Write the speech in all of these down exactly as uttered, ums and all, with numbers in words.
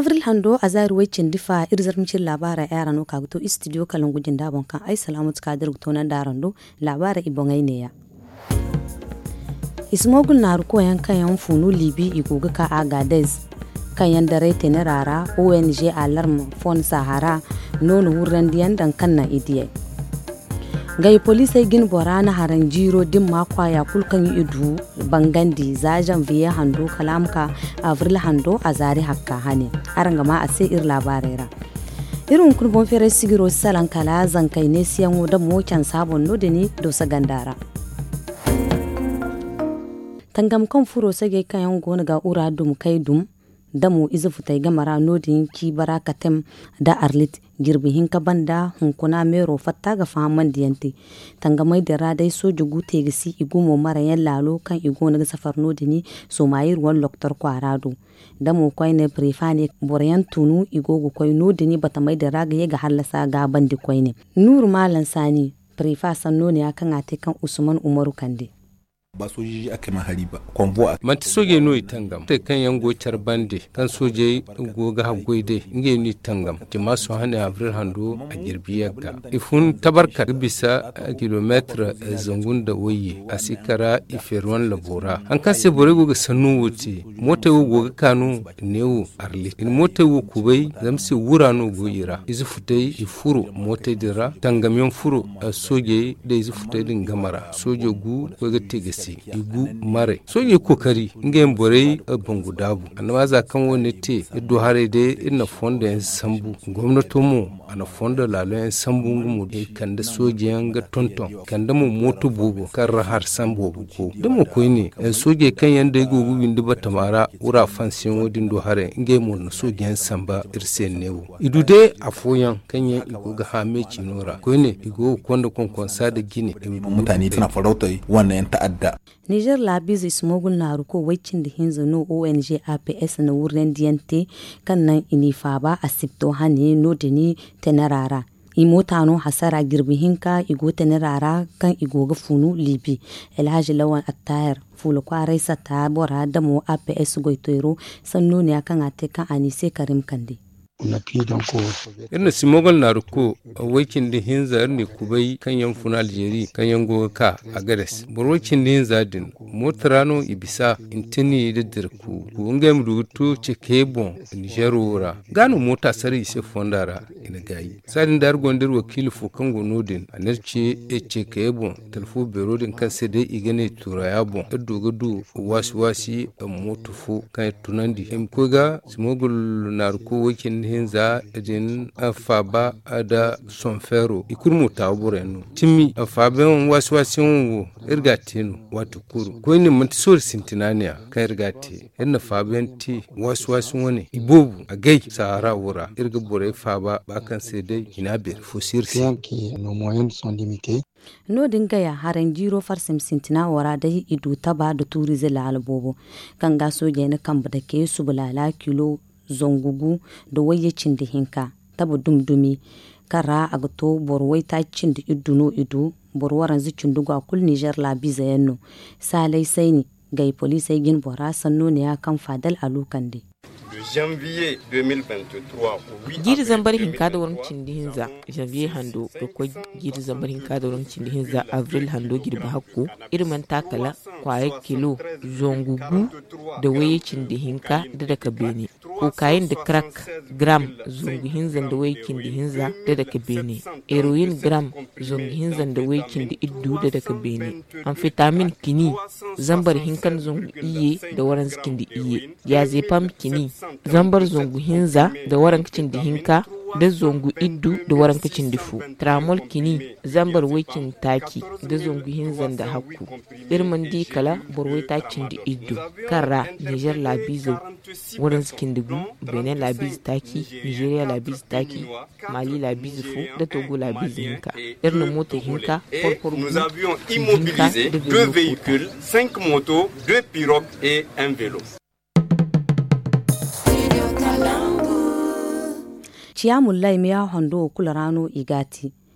avril hando azar wecin difa irzarmicin labara yarano kaguto studio kalan gujin dabon kan ai salamut kadir gutonan darando labara ibongai ne ya ismogul na ruko yankan yan funu libi iguga ka agadez kan yan dare tenarara O N G alarm fon sahara nono hurran diyan dan kanna idiye gai police gin borana haran jiro dim makwa ya kulkan idu bangandi zajan viya hando kalamka avril hando azari hakka hane aranga ma ase ir labarera irin kurbon fere sigiro salan kala zan kai ne siyan da mocan sabon no da ni do sagandara tangam kan furo sage kayan gona ga ura dum kai dum damu izu futai gamara nodin ki barakatem da arlit girbihin ka banda hunkuna mero fatta ga fahamman diyanti tangamai da radai soju gute gisi igumo mara yan lalo kan igo na safar nodini so mayir wan loktor kwarado damu kwai ne prefane boryan tunu igogo kwai nodini bata mai da raga ya ga halasa ga bandi kwai ne nur malan sani prefa sanno ne akan ate kan Usman Umaru Kande ba sojoji aka ma hari ba konvo a manti soje no itangam te kan yango charbande kan soje goga hagoide nge ni tangam ti maso hane avril hando a girbiyarga ifun tabarka bisa kilometer zangunda woyi asikara iferwan labora an kan se bore goga sanu wuti mota wo goga kanu newu arli in mota wo kubai zamsi wurano goyira izu futai ifuru mota dira tangam yon furu soje da izu futai din gamara soje gu goga tegesi igu mare soje kokari ngen borei bangu dabu anama za kan woni te do hare de ina fonda en sambu gwamnato mu ana fonda lalo en sambu mu de kanda soje nga tonton kanda mu moto bobo kar har sambu ko da mu koyni en soje kan yanda go windi batamara ura fansin wodin do hare ngen mu no soje en samba irsen newo idude afoyan kan yan igo ga hame cinora koyni igo konda kon konsa da gine mutane tana farauta wannan yan ta'adda Niger labizu ismogul na ruko wacin da hinzu no O N G A P S na wurin diyante kan nan inifa ba a sipto hane no da ni tenarara. Imota no hasara girbihinka igo tenarara kan igo ga funu libi. Elhaji lawan attayar fulu kwarai sata bora da mo A P S goitoiro sannu ne akan ate kan anise karim kande. Irna simogol na ruko wakin da hinza ne kubai kan yan funa Aljeri kan yan goga ka a gares burwakin da hinza din motarano ibisa intini da dirku ku ngai mudutu ce kebon Nigerora gano mota sari se fondara ina gayi sadin dar gondir wakili fu kan gonodin anerce e ce kebon telefo berodin kan se dai igane turaya bon doga du wasi wasi moto fu kan tunandi em koga simogol na ruko wakin hinza din afaba ada sonfero ikurmu taburenu timi afaben waswasin wo irgatinu watu kuru ko ni mantisor sintinania kan irgati inna faben ti waswasin woni ibobu agai sahara wura irga bore faba bakan sai dai ina ber fosirsi nos moyens sont limités. no dinga ya haran jiro farsim sintina wara da idu taba da turize la albobo kan ga soje ne kan da ke su bulala kilo zongugu da wayyacin da hinka taba dumdumi kara a gato borwai ta cin da iduno idu borwaran zicin dugu a kul Niger labi zayenno salai sai ni gai polisai gin bora sanno ne ya kan fadal a lokande janvier deux mille vingt-trois giri zambar hinka da wurin cindihinza janvier hando da kwa giri zambar hinka da wurin cindihinza avril hando girba hakku irman takala kwaye kilo zongugu da waye cindihinka da daga bene ko kayan da crack gram zonguhinzan da waye cindihinza da daga bene heroin gram zonguhinzan da waye cindi iddu da daga bene amphetamine kini zambar hinkan zongu iye da waran zikin da iye ya zepam kini zambar zongu hinza da waran kicin da hinka da zongu iddu da waran kicin difu tramol kini zambar wakin taki da zongu hinzan da hakku irman dikala borwai takin da iddu kara Niger labizo waran zikin dibu Benin labiz taki Nigeria labiz taki Mali labiz fu da Togo labiz hinka irna mota hinka porporgu nous avions immobilisé deux véhicules, cinq motos, deux pirogues et un vélo. Ciyamun laimiya hondo kula rano igati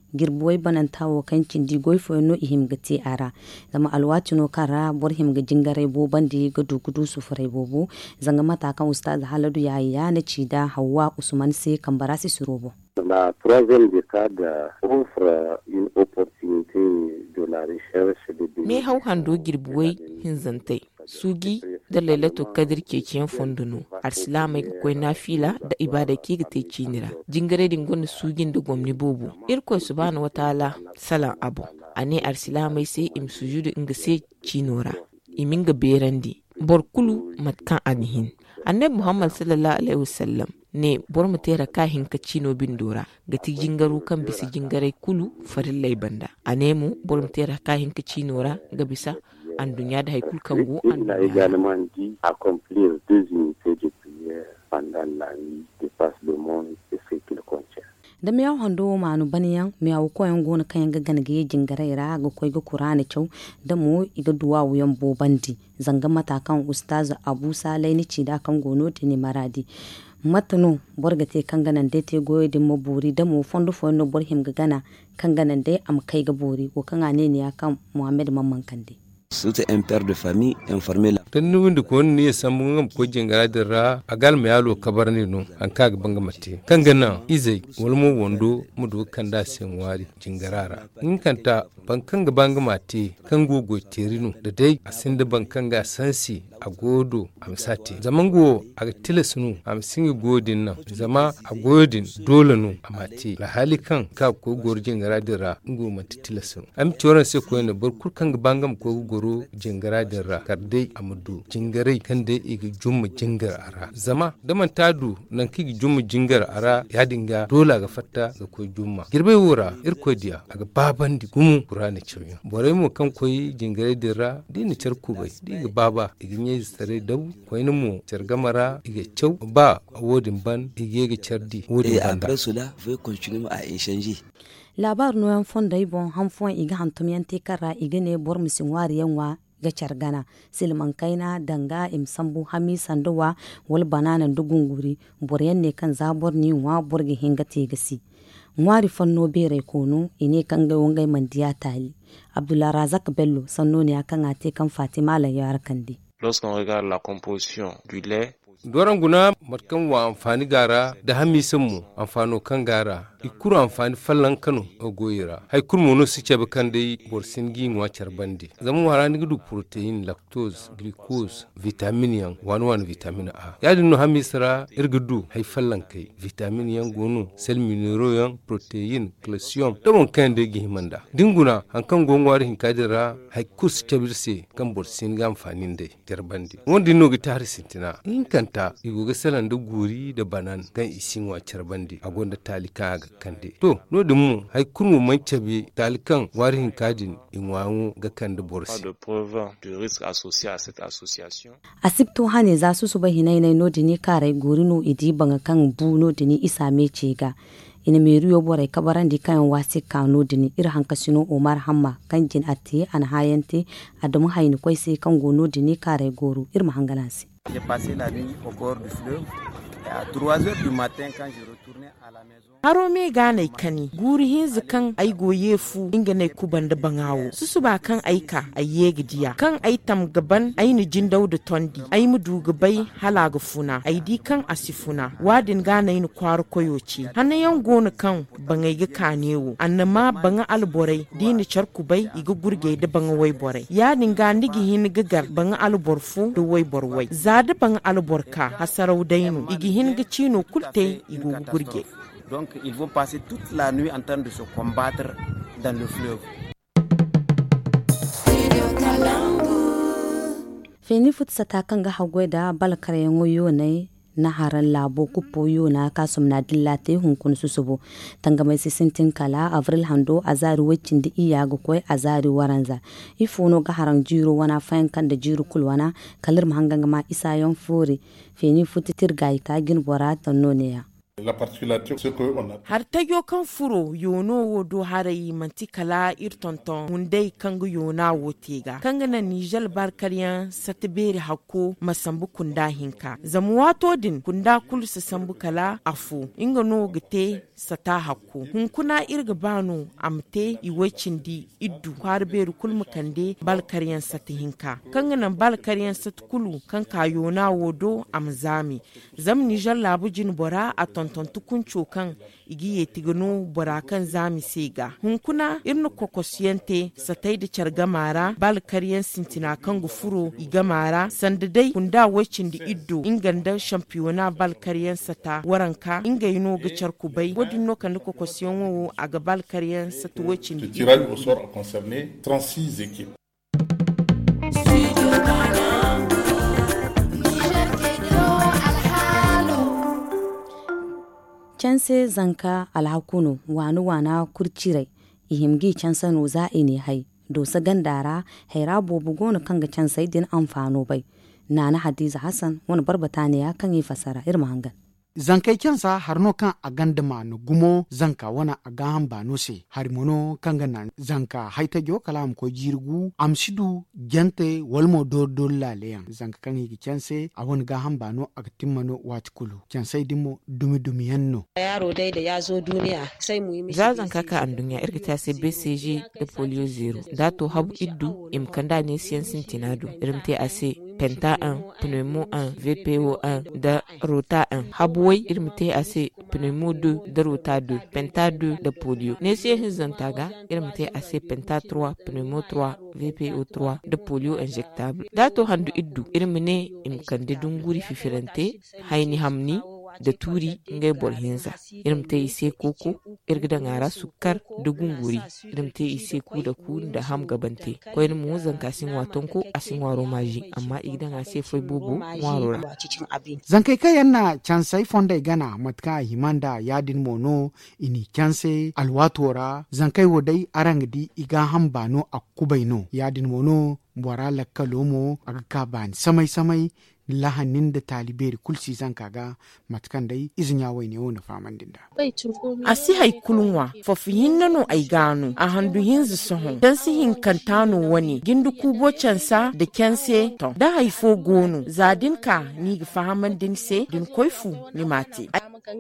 girbuwai banantawo kan cindi goifo no ihim gati ara zama alwati no kara bor him ga jingare bo bandi ga dugudu su fure bobo zanga mata kan ustaz Haladu yaya na cida Hawwa Usman sai kan barasi surobo. La troisième décade offre une opportunité de la recherche de me hau hando girbuwai hinzantai sugi da lailato kadir ke ciyan fonduno arsilamai kwai nafila da ibada ke ga te cinira jingare dingon sugin da gwamni bobo irko subhanahu wataala salan abu ane arsilamai sai im sujudu inga sai cinora iminga berandi borkulu matkan anihin annabi muhammad sallallahu alaihi wasallam ne bor mu tera ka hinka cino bin dora ga ti jingaru kan bisi jingare kulu farillai banda anemu bor mu tera ka hinka cinora ga bisa an dunya da haikul kango an il a également dit accomplir deux unités de prière pendant la nuit dépasse le monde et ce qu'il contient. Da miyaw hando manu baniyan miyaw koyan gona kayan ga ganage jingare ra ga koy ga qur'ani cew da mu iga duwa wuyan bobandi zanga matakan ustaz Abu Salai ni ci da kan gono tini maradi matano borgate kan ganan dai te goyo din maburi da mu fondo fondo bor him ga gana kan ganan dai am kai ga bori ko kan ane ne akan Muhammad Mamman Kande. C'était un père de famille informé la tan nu windu ko ni sambu ngam ko jingara dira agal me yalo kabarni no an kaga banga mate kan gana izai walmo wondo mudu kanda sen wari jingarara in kanta bankan ga banga mate kan gogo terinu da dai asinda bankan ga sansi a godo amsati zaman go a tilasunu am singi godin nan zama a godin dole nu amati la halikan ka ko gorjin gara dira ngo mati tilasunu am toran se ko ne bar kurkan ga bangam ko goro jingara dira kadai amudu jingare kan dai igi jumma jingar ara zama da man tadu nan kigi jumma jingar ara ya dinga dole ga fatta ga ko jumma girbe wura irko dia aga baban di gumu qur'ani cewa bore mu kan koyi jingare dira dini charku bai diga baba igi ne sare dabu koyin mu cergamara ige cew ba wodin ban ige ga cerdi wodin ban après cela vous continuer à échanger labar no yan fonda ibon hanfon iga hantum yan tekara ige ne bor misin wari yanwa ga cargana silman kaina danga im sambu hami sanduwa wal banana dugunguri boryan ne kan zabor ni wa borge hinga tegasi ngwari fanno bere kono ine kan ga wongai mandiya tali Abdullah Razak Bello sanno ne akan ate kan Fatima la yar kandi. Lorsqu'on regarde la composition du lait, doran guna matkan wa amfani gara da hamisan mu amfano kan gara ikuru amfani fallan kano a goyira hay kurmo no su cebe kan dai borsin gi ngwa charbandi zaman wara ni gudu protein lactose glucose vitamin yan wan wan vitamin A yadi no hamisra irgudu hay fallan kai vitamin yan gonu sel minero yan protein calcium da mon kan dai gi himanda dinguna hankan gongwari hin kadira hay kus cebirse kan borsin ga amfani dai charbandi wondi no gi tar sintina in kanta igoga salan da guri da banan kan isin wa charbandi agonda talika kande to no dum hay kunu mancabe talikan warin kadin inwawo ga kande borsi de preuve de risque associé à cette association asibto hane za su su bahinai nai no dini kare gori no idi banga kan bu no dini isa mece ga ina meriyo bore kabaran di kan wasi kano dini ir hankasino Omar Hamma kan jin atti an hayante adamu hayni koi sai kan gono dini kare goro ir mahangalansi. J'ai passé la nuit au bord du fleuve et à trois heures du matin quand je retournais à la maison. Haro me gane kani guri hinzu kan ai goye fu inga ne kuban da bangawo susu ba kan aika a yegi diya kan ai tam gaban ai ni jindau da tondi ai mu dugubai hala ga funa ai di kan asifuna wadin gane ni kwar koyoci hanna yan gona kan bangai ga kanewo annama banga alborai dini charku bai iga gurge da banga wai borai ya dinga ndigi hin gagar banga alborfu da wai borwai zada banga alborka hasarau dainu igi hin ga cino kulte igo gurge. Donc ils vont passer toute la nuit en train de se combattre dans le fleuve. Feni futsa ta kan ga hagwai da balkar yango yo ne na haran labo kupo yo na kasum na dillate hunkun susubo tanga mai sisintin kala avril hando azari wacin da iya ga koi azari waranza ifono ga haran jiro wana fayan kan da jiro kulwana kalir mahanganga ma isa yon fure feni futitir ga ita gin bora tanno ne ya har ta yo kan furo yono wodo harayi mantikala irtonton hundai kanga yona wotega kanga na Nijal barkaryan satiberi hakko masambu kunda hinka zamu wato din kunda kul sa sambu kala afu inga no gite sata hakko hunkuna irga bano amte iwacin di iddu kwarberu kulmu kande balkaryan sati hinka kanga nan balkaryan sat kulu kan kayona wodo amzami zam Nijal labujin bora a tonton tukun cokan igiye tigano bora kan zami sega hunkuna irnu kokosiyante satai da cargamara balkaryan sintina kan gufuro igamara sandadai kunda wacin di iddo inganda shampiyona balkaryan sata waranka inga yino ga charkubai wadin no kan kokosiyon wo a ga balkaryan sata wacin di tirage au sort a concerné trente-six équipes. Canse zanka alhakuno wani wana kurcirai ihimgi cansa no za'i ne hai dosa gandara haira bobu gona kanga cansa din amfano bai nana Hadiza Hassan wani barbata ne ya kan yi fasara irma hangan zankai kensa harno kan a gandama no gumo zanka wana a gahan bano se harimono kanga nan zanka haita jo kalam ko jirgu amsidu gente walmo do do laleyan zanka kan yi kense a wani gahan bano a timmano watkulu kensai dimo dumi dumi yanno yaro dai da yazo duniya sai mu yi mishi za zanka ka an duniya irkita sai B C G da polio zero dato habu iddu imkanda ne siyansin tinado irimte ase penta un pneumo un V P O un da rota un habu wai irmite ase pneumo deux da rota deux penta deux da polio ne sai hin zantaga irmite ase penta trois pneumo trois V P O trois da polio injectable dato handu iddu irmine imkande dunguri fifirante haini hamni da turi ngai bor hinza irmte ise koko irgida ngara sukar da gunguri irmte ise ku da ku da ham gabante ko in mu zanka sin waton ko asin waro maji amma idan a se foi bobo warora zankai kayan na chansai fonda gana matka himanda yadin mono ini chanse alwatora zankai wodai arangdi iga hambano akubaino yadin mono bora lakkalomo aga kaban samai samai lahanin da taliberi kulsi zan kaga matkan dai izin ya waine wani faman dinda a si haikulunwa fofihin nano ai gano a handu hinzu sohon dan si hin kantano wani gindu kubo cansa da kense to da haifo gono zadinka ni ga fahaman din se din koifu ni mate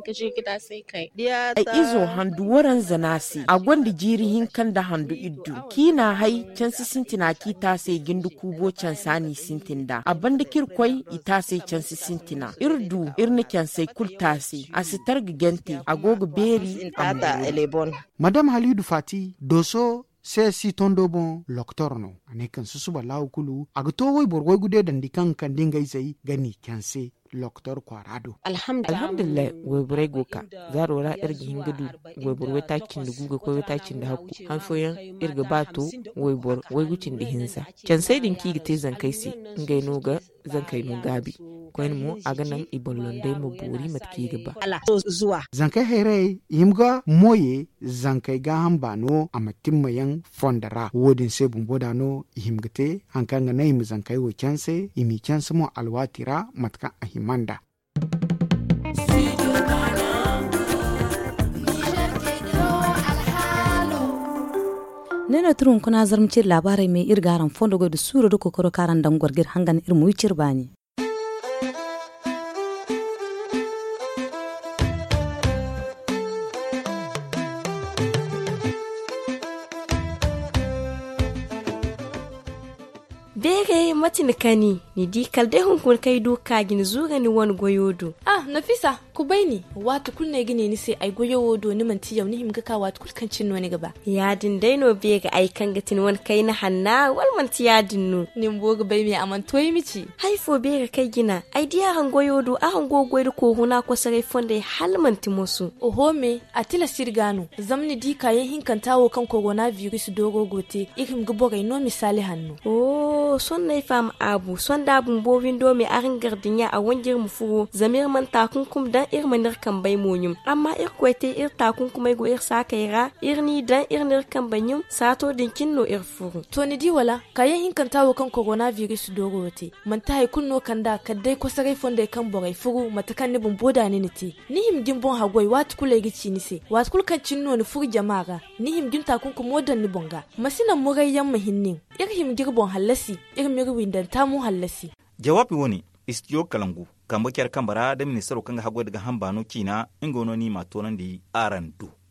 a izo handu waran zanasi a gwanda jirihin kan da handu iddu kina hai cansi sintina kita sai gindu kubo cansa ni sintinda a banda kirkwai ita sai cansi sintina irdu irni sai kulta sai a sitar gigante agogo beri elebon madam Halidu Fati doso sai si tondo bon loktorno ane kan susuba laukulu agato wai borgoy gude dandikan kan dingai sai gani kanse loktor kwarado alhamdulillah wai burai goka zaro ra irgi hingadu wai burwai takin da guga ko takin da hakku han foyan irga bato wai bor wai gucin da hinsa can sai din ki gite zan kai si ngai no ga zan kai no gabi ko en mu aga nan ibollon dai mu buri mat ki gaba zuwa zan kai here yimga moye zan kai ga hambano amatin mayan fondara wodin sai bumboda no himgate hankan ga nay mu zan kai wo chance imi chance mo alwatira matka himanda nena turun kuna zarmcir labarai mai irgaran fondo go da suru da kokoro karan dan gorgir hangan irmu cirbani Bege matinikani ni di kalde hunkun kai doka gini zuga ni wani goyodo. Ah, Nafisa, ku bai ni, watu kulne gini ni sai ai goyodo ni manti yau ni himga ka watu kulkan cin wani gaba. Ya din dai no bege ai kan gatin wani kai na hanna wal manti ya dinnu. Ni mboga bai mi aman toyi mici. Haifo bege kai gina, ai diya han goyodo a han gogoydo ko huna ko sarai fonda hal manti musu. Oho me, atila sirgano, zamni di kayan hinkantawo kan corona virus dogo gote, ikim gubogai no misali hannu. Oh, son na fam abu son da bun bo windo me arin gardinya a wangir mu fugo zamir man takunkum dan ir manir kan bai monyum amma ir kwete ir takunkumai go ir sakaira ir ni dan ir nir kan banyum sato dinkin no ir furu to ni di wala kayan hinkan tawo kan coronavirus dogo wote man ta hay kunno kan da kadai ko sarai fonde kan borai furu matakan ni boda ni niti ni him gin bon hagoi wat kule gici ni se wat kul kan cinno ni furu jama'a ni him gin takunkum modan ni bonga masina murayyan mahinnin ir him girbon halasi ir mir windan tamu halasi jawabi woni istiyo kalangu kamba kyar kambara da ministero kanga hagoi daga hambano kina ingono ni matonan di arandu